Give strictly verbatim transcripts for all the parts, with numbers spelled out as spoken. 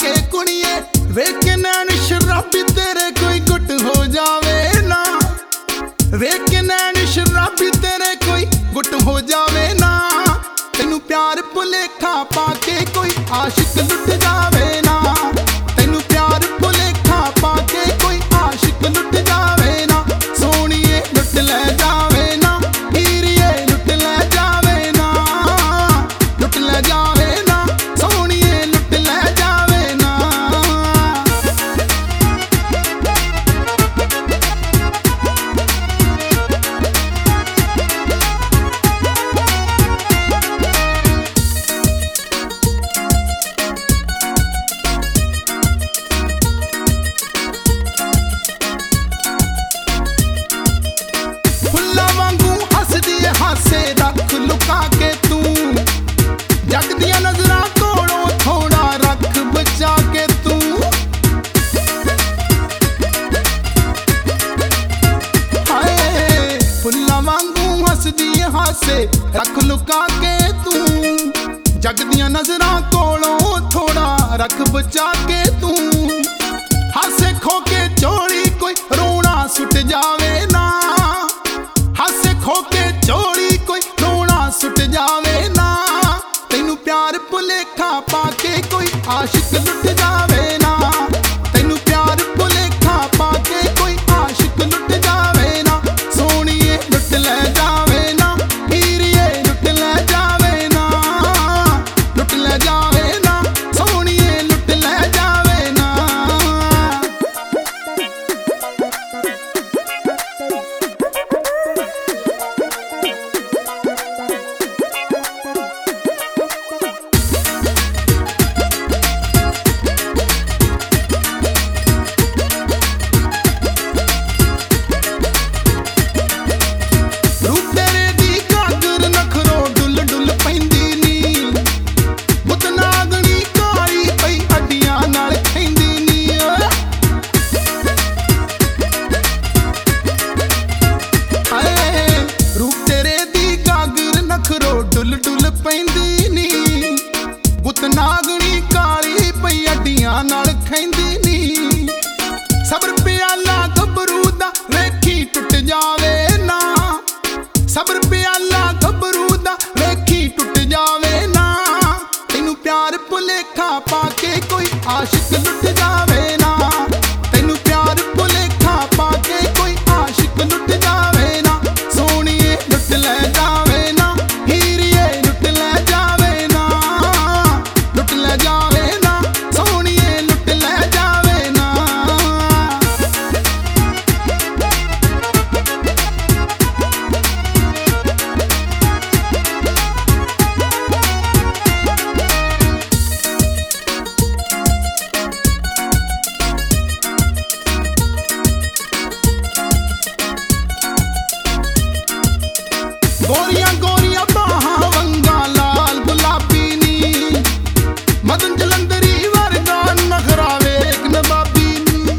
के कुड़िए वेख के नैन शराबी तेरे कोई गुट हो जावे ना। वेख के नैन शराबी तेरे कोई गुट हो जावे ना। तेनू प्यार भुलेखा पाके कोई आशिक लुट जावे ना। तेनू प्यार भुलेखा पाके कोई आशिक लुट जावे ना। सोनिए लुट ले जावे ना, हीरिए लुट ले जावे ना। लुट ले जावे ना, सोनिए लुट ले जावे ना। हासे रख लुका के तू जग दियां नजरां कोलों थोड़ा रख बचा के तू। हाय फुल्लां वांगू हसदी हासे रख लुका के तू जग दियां नजरां कोलों थोड़ा रख बचा के तू। हासे खो के चोली कोई रोना सुट जावे ना। हासे खो के चोली कोई रोना सुट जावे ना। तेनू प्यार भुलेखा पाके कोई आशिक लुट जावे ना। तेनू प्यार भुलेखा पाके कोई आशिक लुट जावे ना। सोनिए लुट ले जावे ना, हीरिए लुट ले जावे ना। लुट ले जावे ना, सोनिए लुट ले जावे ना। डुल डुल पैंदी नी गुत नागनी काली पई अड्डियां नाल खैंदी नी। सबर प्याला गबरू दा वेखी टुट जावे ना। सबर प्याला गबरू दा वेखी टुट जावे ना। तेनू प्यार भुलेखा पाके कोई आशिक लुट जावे ना। तेनू प्यार भुलेखा पाके कोई आशिक लुट जावे ना। सोनिए लुट ले जावे ना, लुट ले जावे ना। सोनिए लुट ले जावे ना। गोरियां गोरियां बाहां वंगा लाल गुलाबी नी मदन जलंधरी वर्गा नखरा वेख नवाबी नी।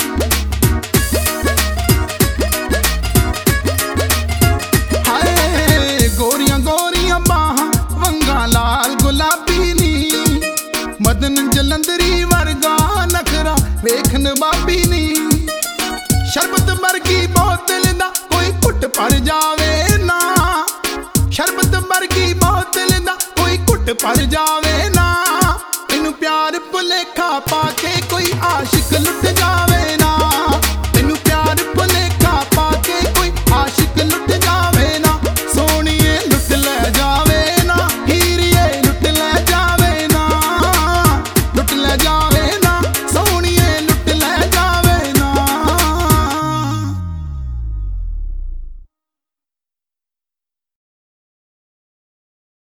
हाय गोरियां गोरियां बाहां वंगा लाल गुलाबी नी मदन जलंधरी वर्गा नखरा वेख नवाबी नी। शरबत वर्गी बोतल दा कोई घुट भर जावे ना। शरबत वर्गी बोतल दा कोई घुट भर जावे